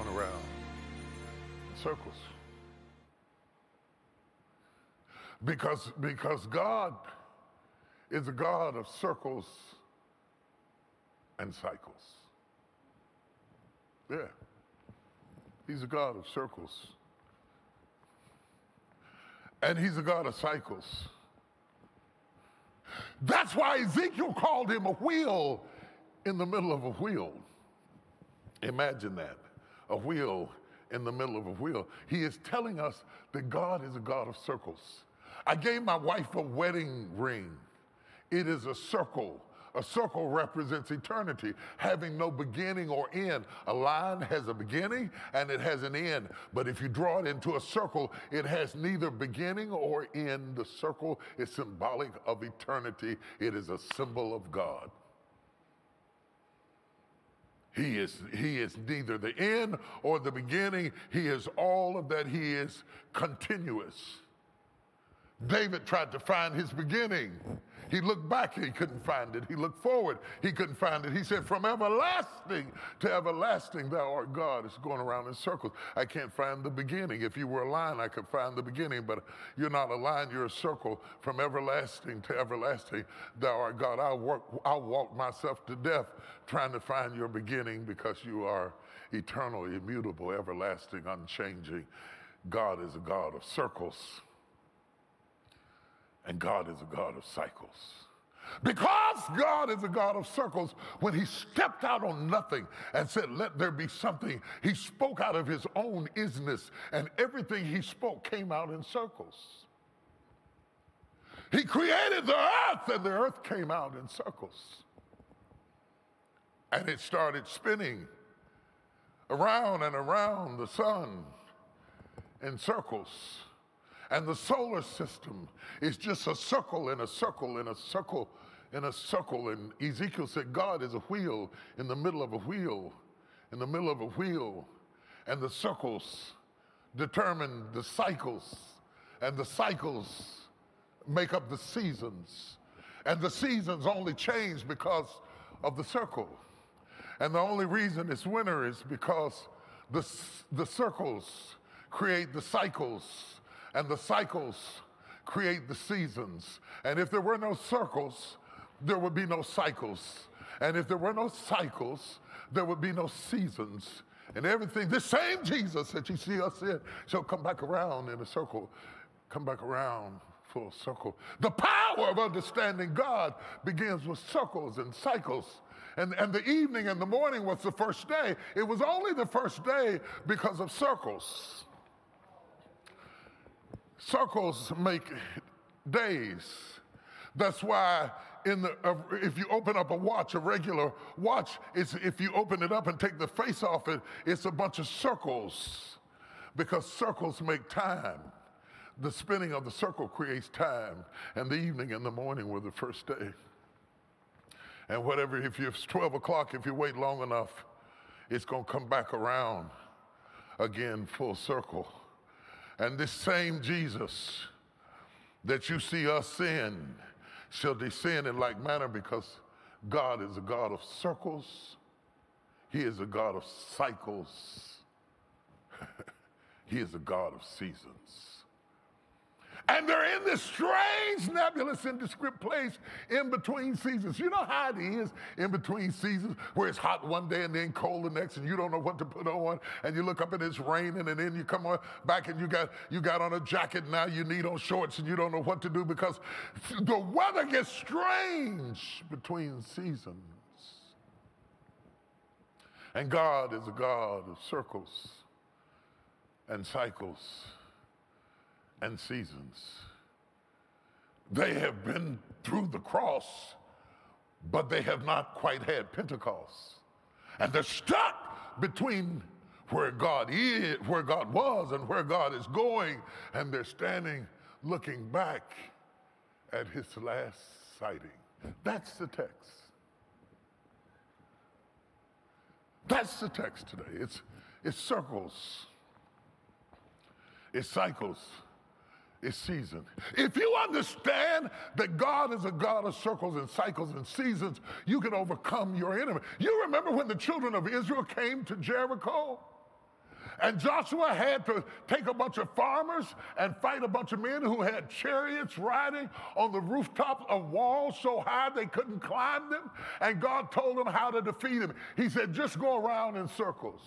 going around in circles. Because God is a God of circles and cycles. Yeah. He's a God of circles. And he's a God of cycles. That's why Ezekiel called him a wheel in the middle of a wheel. Imagine that, a wheel in the middle of a wheel. He is telling us that God is a God of circles. I gave my wife a wedding ring. It is a circle. A circle represents eternity, having no beginning or end. A line has a beginning and it has an end. But if you draw it into a circle, it has neither beginning or end. The circle is symbolic of eternity. It is a symbol of God. He is neither the end or the beginning. He is all of that. He is continuous. David tried to find his beginning. He looked back, he couldn't find it. He looked forward, he couldn't find it. He said, from everlasting to everlasting, thou art God. It's going around in circles. I can't find the beginning. If you were a line, I could find the beginning, but you're not a line, you're a circle. From everlasting to everlasting, thou art God. I'll walk myself to death trying to find your beginning because you are eternal, immutable, everlasting, unchanging. God is a God of circles. And God is a God of cycles. Because God is a God of circles, when he stepped out on nothing and said, let there be something, he spoke out of his own isness, and everything he spoke came out in circles. He created the earth, and the earth came out in circles. And it started spinning around and around the sun in circles. And the solar system is just a circle and a circle and a circle and a circle. And Ezekiel said, God is a wheel in the middle of a wheel, in the middle of a wheel. And the circles determine the cycles, and the cycles make up the seasons. And the seasons only change because of the circle. And the only reason it's winter is because the circles create the cycles. And the cycles create the seasons. And if there were no circles, there would be no cycles. And if there were no cycles, there would be no seasons. And everything, this same Jesus that you see us in, shall come back around in a circle, come back around full circle. The power of understanding God begins with circles and cycles. And the evening and the morning was the first day. It was only the first day because of circles. Circles make days. That's why if you open up a watch, a regular watch, if you open it up and take the face off it, it's a bunch of circles, because circles make time. The spinning of the circle creates time, and the evening and the morning were the first day. And whatever, if it's 12 o'clock, if you wait long enough, it's going to come back around again, full circle. And this same Jesus that you see us in shall descend in like manner, because God is a God of circles. He is a God of cycles. He is a God of seasons. And they're in this strange, nebulous, indescript place in between seasons. You know how it is in between seasons, where it's hot one day and then cold the next, and you don't know what to put on, and you look up and it's raining, and then you come on back and you got on a jacket, now you need on shorts, and you don't know what to do because the weather gets strange between seasons. And God is a God of circles and cycles and seasons. They have been through the cross, but they have not quite had Pentecost. And they're stuck between where God is, where God was, and where God is going, and they're standing looking back at his last sighting. That's the text. That's the text today. It's circles. It's cycles. It's season. If you understand that God is a God of circles and cycles and seasons, you can overcome your enemy. You remember when the children of Israel came to Jericho? And Joshua had to take a bunch of farmers and fight a bunch of men who had chariots riding on the rooftops of walls so high they couldn't climb them. And God told them how to defeat them. He said, just go around in circles.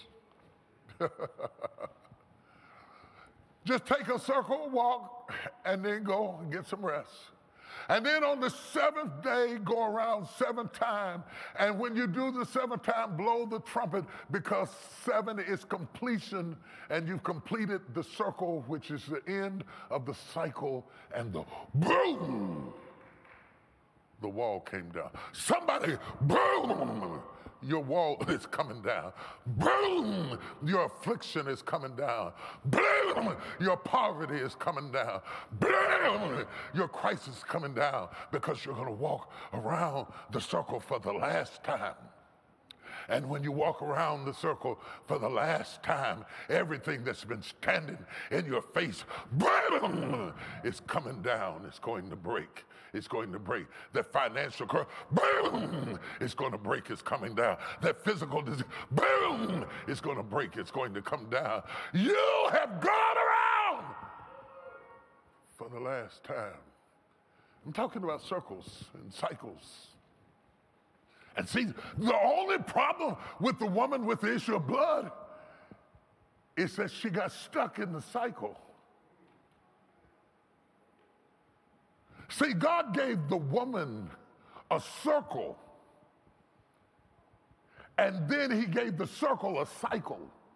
Just take a circle, walk, and then go and get some rest. And then on the seventh day, go around 7 times. And when you do the 7th time, blow the trumpet, because 7 is completion, and you've completed the circle, which is the end of the cycle, and the boom, the wall came down. Somebody, boom, your wall is coming down. Boom, your affliction is coming down. Boom, your poverty is coming down. Boom, your crisis is coming down, because you're going to walk around the circle for the last time. And when you walk around the circle for the last time, everything that's been standing in your face, boom, is coming down. It's going to break. It's going to break. That financial curse, boom, it's going to break. It's coming down. That physical disease, boom, it's going to break. It's going to come down. You have gone around for the last time. I'm talking about circles and cycles. And see, the only problem with the woman with the issue of blood is that she got stuck in the cycle. See, God gave the woman a circle, and then he gave the circle a cycle.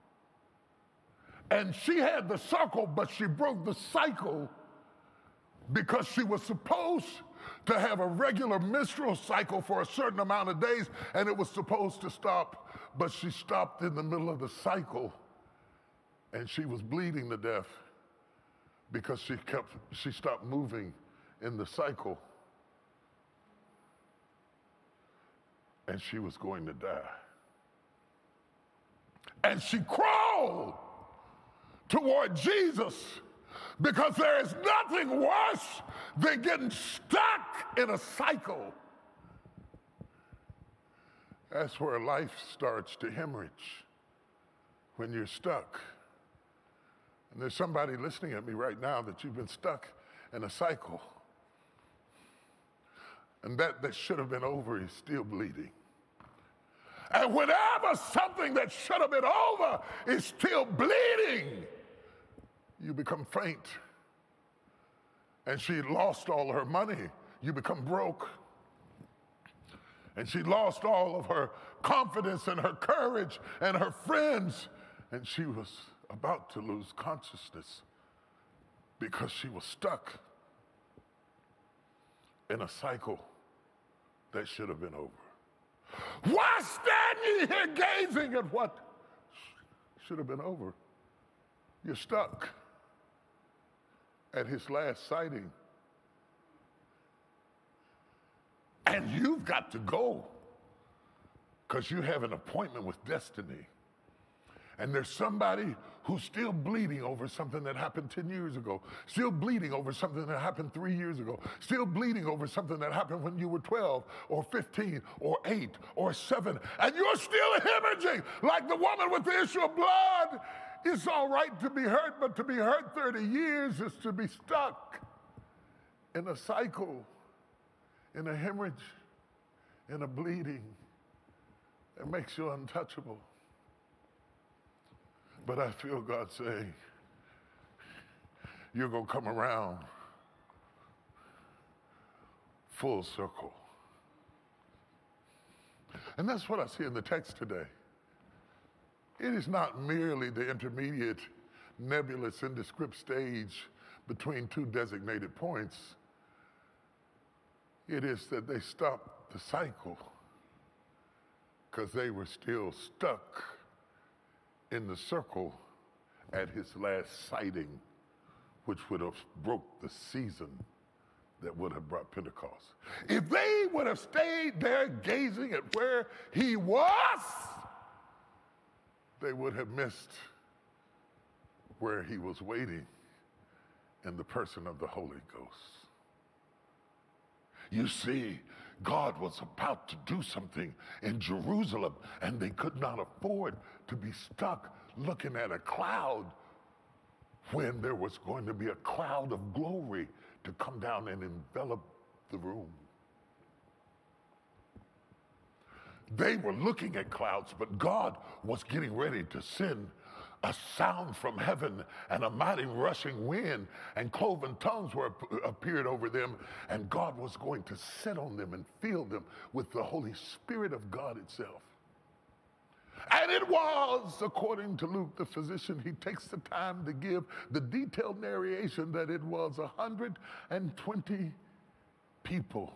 And she had the circle, but she broke the cycle because she was supposed to have a regular menstrual cycle for a certain amount of days, and it was supposed to stop, but she stopped in the middle of the cycle, and she was bleeding to death because she stopped moving in the cycle, and she was going to die. And she crawled toward Jesus, because there is nothing worse than getting stuck in a cycle. That's where life starts to hemorrhage, when you're stuck. And there's somebody listening at me right now that you've been stuck in a cycle. And that should have been over is still bleeding. And whenever something that should have been over is still bleeding, you become faint. And she lost all her money. You become broke. And she lost all of her confidence and her courage and her friends. And she was about to lose consciousness because she was stuck in a cycle that should have been over. Why stand ye here gazing at what should have been over? You're stuck at his last sighting. And you've got to go, because you have an appointment with destiny. And there's somebody who's still bleeding over something that happened 10 years ago, still bleeding over something that happened 3 years ago, still bleeding over something that happened when you were 12 or 15 or 8 or 7, and you're still hemorrhaging like the woman with the issue of blood. It's all right to be hurt, but to be hurt 30 years is to be stuck in a cycle, in a hemorrhage, in a bleeding that makes you untouchable. But I feel God saying, you're going to come around full circle. And that's what I see in the text today. It is not merely the intermediate, nebulous, indescript stage between two designated points. It is that they stopped the cycle because they were still stuck in the circle at his last sighting, which would have broke the season that would have brought Pentecost. If they would have stayed there gazing at where he was, they would have missed where he was waiting in the person of the Holy Ghost. You see, God was about to do something in Jerusalem, and they could not afford to be stuck looking at a cloud when there was going to be a cloud of glory to come down and envelop the room. They were looking at clouds, but God was getting ready to send a sound from heaven and a mighty rushing wind, and cloven tongues appeared over them, and God was going to sit on them and fill them with the Holy Spirit of God itself. And it was, according to Luke, the physician, he takes the time to give the detailed narration that it was 120 people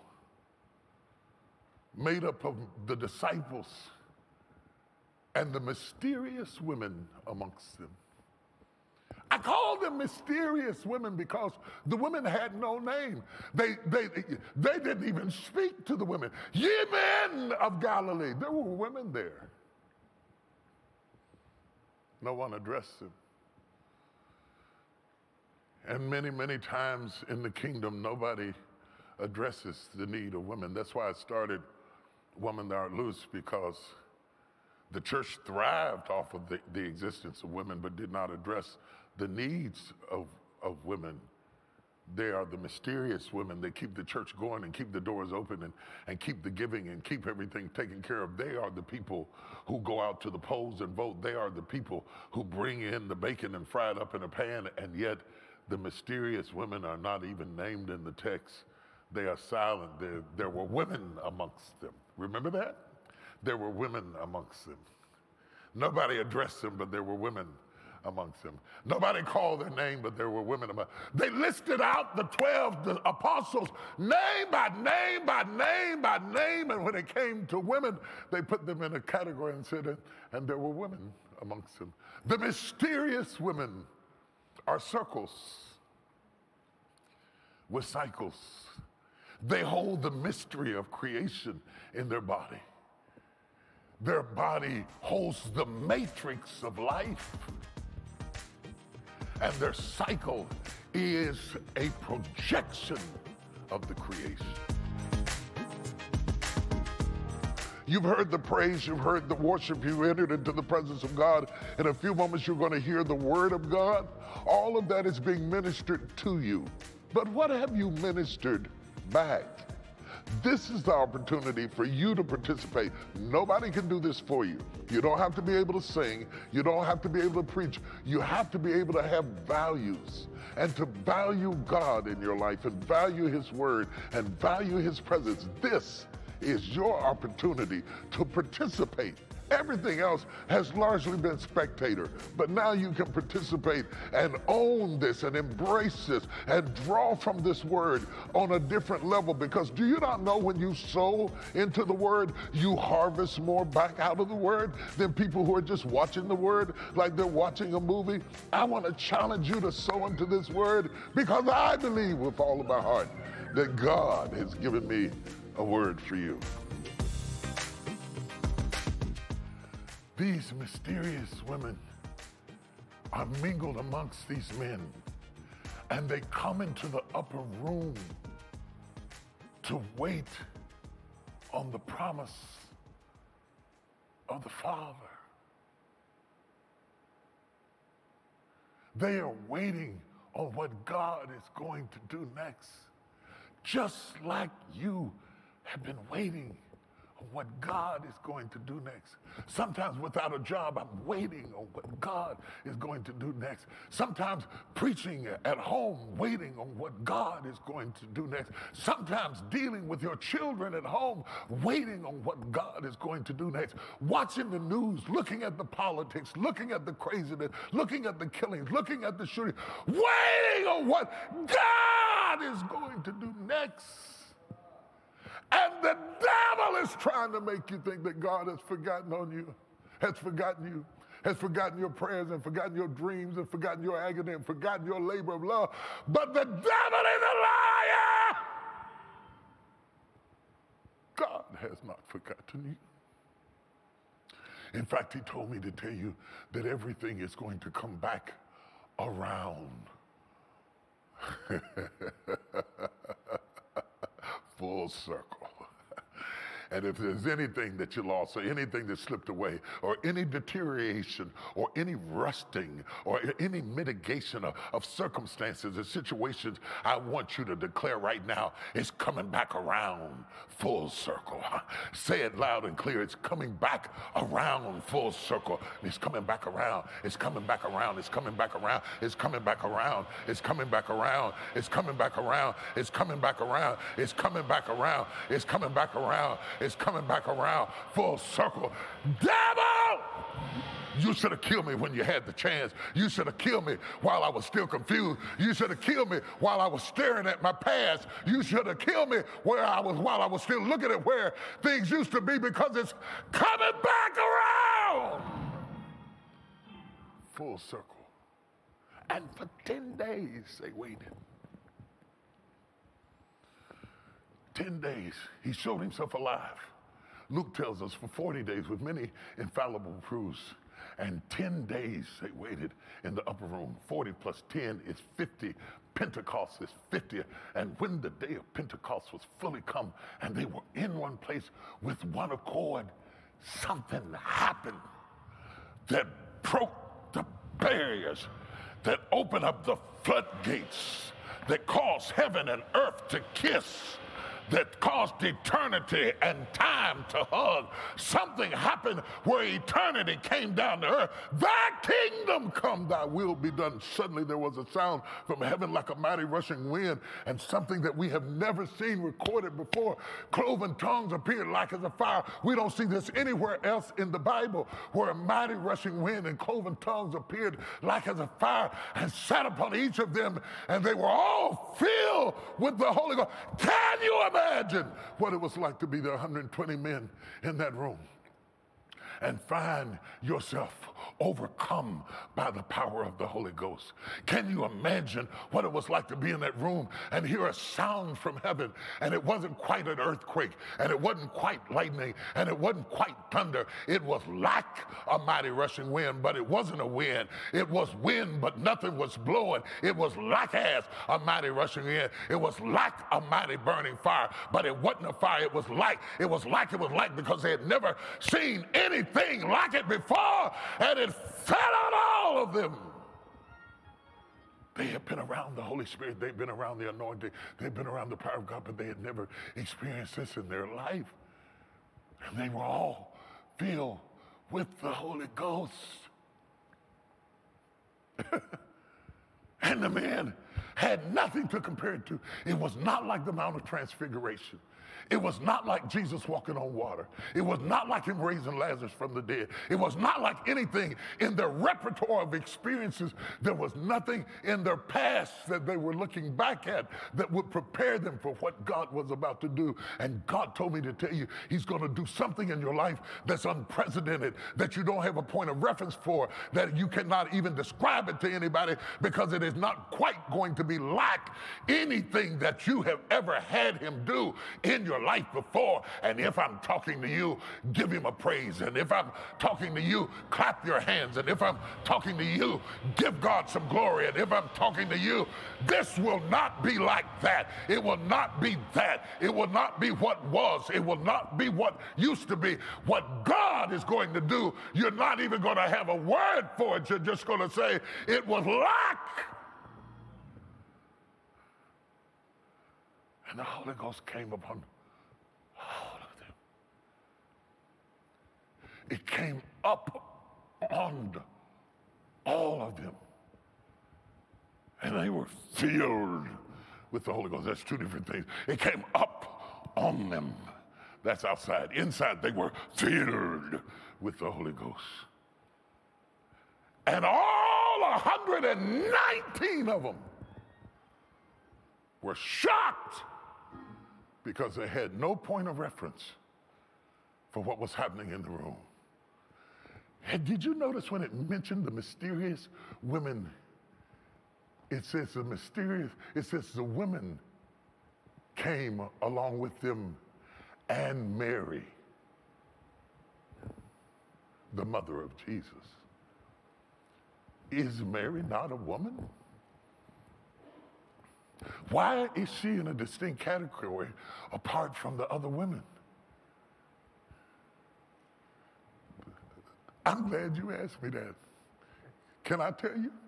made up of the disciples and the mysterious women amongst them. I call them mysterious women because the women had no name. They didn't even speak to the women. Ye men of Galilee, there were women there. No one addressed them. And many, many times in the kingdom, nobody addresses the need of women. That's why I started Women Thou Art Loose, because the church thrived off of the existence of women, but did not address the needs of women. They are the mysterious women. They keep the church going and keep the doors open and keep the giving and keep everything taken care of. They are the people who go out to the polls and vote. They are the people who bring in the bacon and fry it up in a pan, and yet the mysterious women are not even named in the text. They are silent. There were women amongst them. Remember that? There were women amongst them. Nobody addressed them, but there were women amongst them. Nobody called their name, but there were women amongst them. They listed out the 12 the apostles, name by name, by name, by name, and when it came to women, they put them in a category and said, and there were women amongst them. The mysterious women are circles with cycles. They hold the mystery of creation in their body. Their body holds the matrix of life. And their cycle is a projection of the creation. You've heard the praise, you've heard the worship, you entered into the presence of God. In a few moments, you're going to hear the word of God. All of that is being ministered to you. But what have you ministered back? This is the opportunity for you to participate. Nobody can do this for you. You don't have to be able to sing. You don't have to be able to preach. You have to be able to have values and to value God in your life and value His word and value His presence. This is your opportunity to participate. Everything else has largely been spectator, but now you can participate and own this and embrace this and draw from this word on a different level, because do you not know when you sow into the word, you harvest more back out of the word than people who are just watching the word like they're watching a movie? I want to challenge you to sow into this word, because I believe with all of my heart that God has given me a word for you. These mysterious women are mingled amongst these men, and they come into the upper room to wait on the promise of the Father. They are waiting on what God is going to do next, just like you have been waiting on what God is going to do next. Sometimes without a job, I'm waiting on what God is going to do next. Sometimes preaching at home, waiting on what God is going to do next. Sometimes dealing with your children at home, waiting on what God is going to do next. Watching the news, looking at the politics, looking at the craziness, looking at the killings, looking at the shooting, waiting on what God is going to do next. And the devil is trying to make you think that God has forgotten on you, has forgotten your prayers and forgotten your dreams and forgotten your agony and forgotten your labor of love. But the devil is a liar. God has not forgotten you. In fact, He told me to tell you that everything is going to come back around. Full circle. And if there's anything that you lost or anything that slipped away or any deterioration or any rusting or any mitigation of circumstances or situations, I want you to declare right now, it's coming back around full circle. Say it loud and clear. It's coming back around full circle. It's coming back around. It's coming back around. It's coming back around. It's coming back around. It's coming back around. It's coming back around. It's coming back around. It's coming back around. It's coming back around. It's coming back around full circle. Devil! You should have killed me when you had the chance. You should have killed me while I was still confused. You should have killed me while I was staring at my past. You should have killed me while I was still looking at where things used to be, because it's coming back around. Full circle. And for 10 days they waited. 10 days he showed himself alive. Luke tells us for 40 days with many infallible proofs. And 10 days they waited in the upper room. 40 plus 10 is 50. Pentecost is 50. And when the day of Pentecost was fully come and they were in one place with one accord, something happened that broke the barriers, that opened up the floodgates, that caused heaven and earth to kiss, that caused eternity and time to hug. Something happened where eternity came down to earth. Thy kingdom come, thy will be done. Suddenly there was a sound from heaven like a mighty rushing wind, and something that we have never seen recorded before. Cloven tongues appeared like as a fire. We don't see this anywhere else in the Bible, where a mighty rushing wind and cloven tongues appeared like as a fire and sat upon each of them, and they were all filled with the Holy Ghost. Can you imagine what it was like to be the 120 men in that room and find yourself overcome by the power of the Holy Ghost? Can you imagine what it was like to be in that room and hear a sound from heaven, and it wasn't quite an earthquake, and it wasn't quite lightning, and it wasn't quite thunder. It was like a mighty rushing wind, but it wasn't a wind. It was wind, but nothing was blowing. It was like as a mighty rushing wind. It was like a mighty burning fire, but it wasn't a fire. It was like, because they had never seen anything like it before, and it fell on all of them. They had been around the Holy Spirit. They'd been around the anointing. They'd been around the power of God, but they had never experienced this in their life. And they were all filled with the Holy Ghost. And the men had nothing to compare it to. It was not like the Mount of Transfiguration. It was not like Jesus walking on water. It was not like him raising Lazarus from the dead. It was not like anything in their repertoire of experiences. There was nothing in their past that they were looking back at that would prepare them for what God was about to do. And God told me to tell you, he's going to do something in your life that's unprecedented, that you don't have a point of reference for, that you cannot even describe it to anybody, because it is not quite going to be like anything that you have ever had him do in your life before. And if I'm talking to you, give him a praise. And if I'm talking to you, clap your hands. And if I'm talking to you, give God some glory. And if I'm talking to you, this will not be like that. It will not be that. It will not be what was. It will not be what used to be. What God is going to do, you're not even going to have a word for it. You're just going to say, it was like. And the Holy Ghost came upon all of them. It came up on all of them. And they were filled with the Holy Ghost. That's two different things. It came up on them. That's outside. Inside, they were filled with the Holy Ghost. And all 119 of them were shocked, because they had no point of reference for what was happening in the room. And did you notice when it mentioned the mysterious women, it says the women came along with them, and Mary, the mother of Jesus. Is Mary not a woman? Why is she in a distinct category apart from the other women? I'm glad you asked me that. Can I tell you?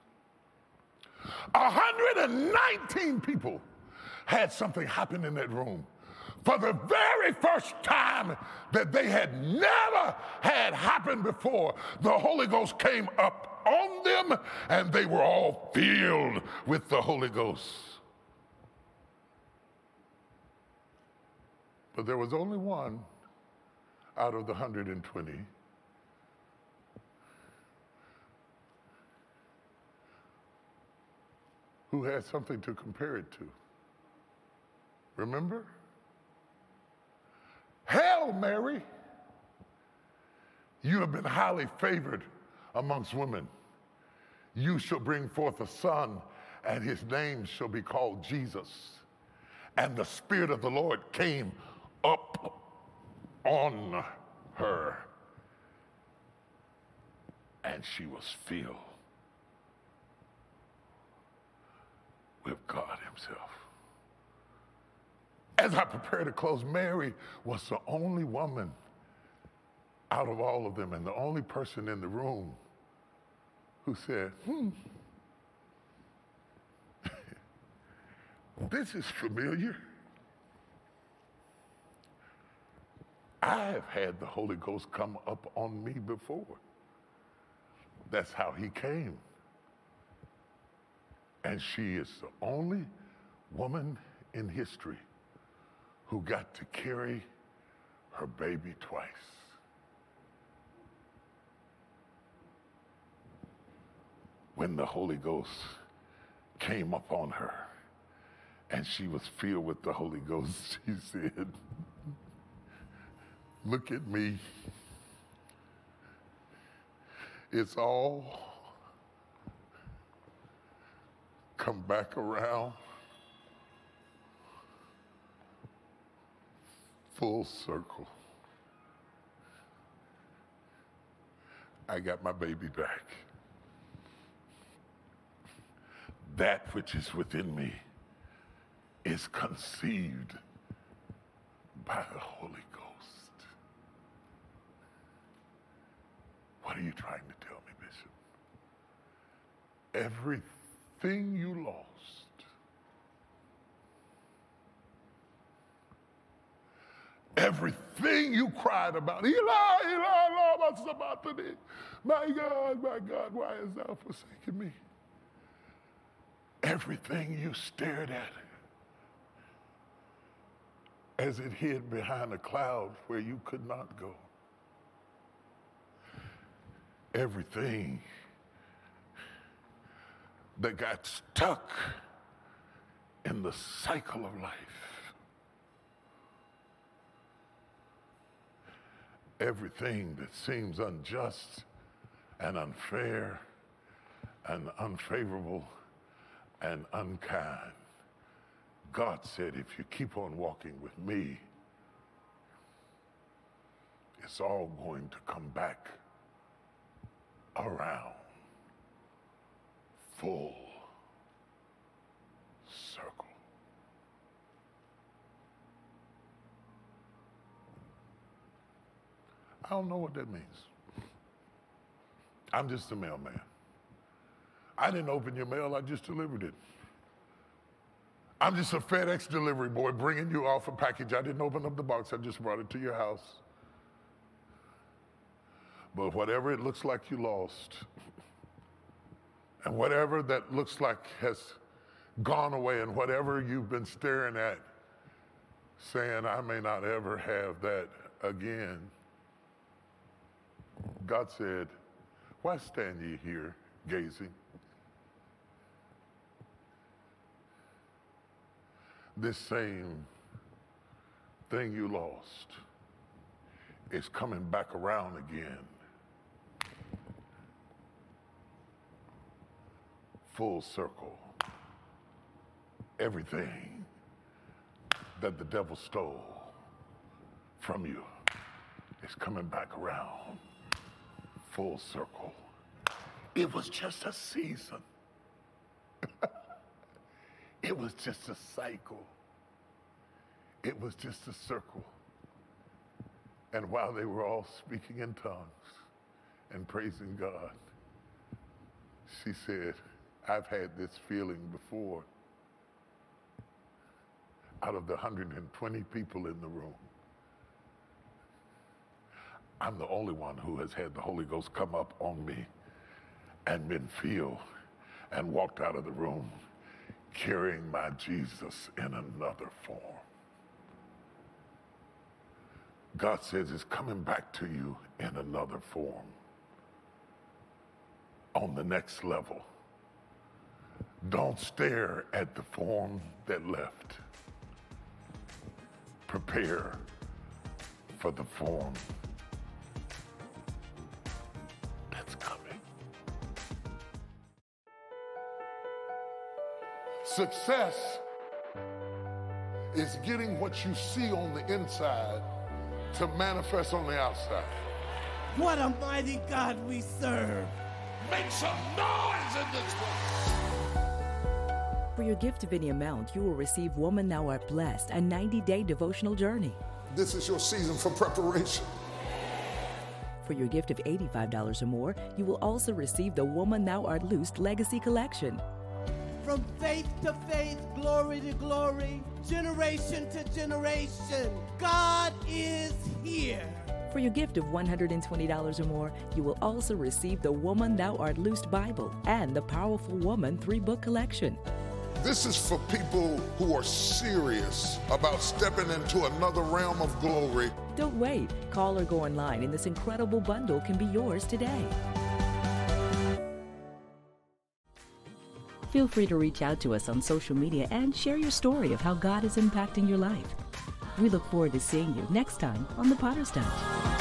119 people had something happen in that room. For the very first time that they had never had happen before, the Holy Ghost came up on them and they were all filled with the Holy Ghost. But there was only one out of the 120 who had something to compare it to. Remember? Hail Mary, you have been highly favored amongst women. You shall bring forth a son, and his name shall be called Jesus. And the Spirit of the Lord came up on her, and she was filled with God himself. As I prepare to close, Mary was the only woman out of all of them and the only person in the room who said, this is familiar. I have had the Holy Ghost come up on me before. That's how he came. And she is the only woman in history who got to carry her baby twice. When the Holy Ghost came upon her and she was filled with the Holy Ghost, she said, look at me. It's all come back around full circle. I got my baby back. That which is within me is conceived by the Holy Ghost. What are you trying to tell me, Bishop? Everything you lost, everything you cried about, Eli, Eli, lama sabachthani. My God, why hast thou forsaken me? Everything you stared at as it hid behind a cloud where you could not go. Everything that got stuck in the cycle of life. Everything that seems unjust and unfair and unfavorable and unkind. God said, if you keep on walking with me, it's all going to come back around full circle. I don't know what that means. I'm just a mailman. I didn't open your mail, I just delivered it. I'm just a FedEx delivery boy bringing you off a package. I didn't open up the box, I just brought it to your house. But whatever it looks like you lost, and whatever that looks like has gone away, and whatever you've been staring at, saying, I may not ever have that again, God said, why stand ye here gazing? This same thing you lost is coming back around again. Full circle. Everything that the devil stole from you is coming back around. Full circle. It was just a season. It was just a cycle. It was just a circle. And while they were all speaking in tongues, and praising God. She said, I've had this feeling before. Out of the 120 people in the room, I'm the only one who has had the Holy Ghost come up on me and been filled and walked out of the room carrying my Jesus in another form. God says it's coming back to you in another form, on the next level. Don't stare at the form that left. Prepare for the form that's coming. Success is getting what you see on the inside to manifest on the outside. What a mighty God we serve. Make some noise in this place. For your gift of any amount, you will receive Woman Thou Art Blessed, a 90-day devotional journey. This is your season for preparation. For your gift of $85 or more, you will also receive the Woman Thou Art Loosed Legacy Collection. From faith to faith, glory to glory, generation to generation, God is here. For your gift of $120 or more, you will also receive the Woman Thou Art Loosed Bible and the Powerful Woman 3-book collection. This is for people who are serious about stepping into another realm of glory. Don't wait. Call or go online, and this incredible bundle can be yours today. Feel free to reach out to us on social media and share your story of how God is impacting your life. We look forward to seeing you next time on The Potter's Touch.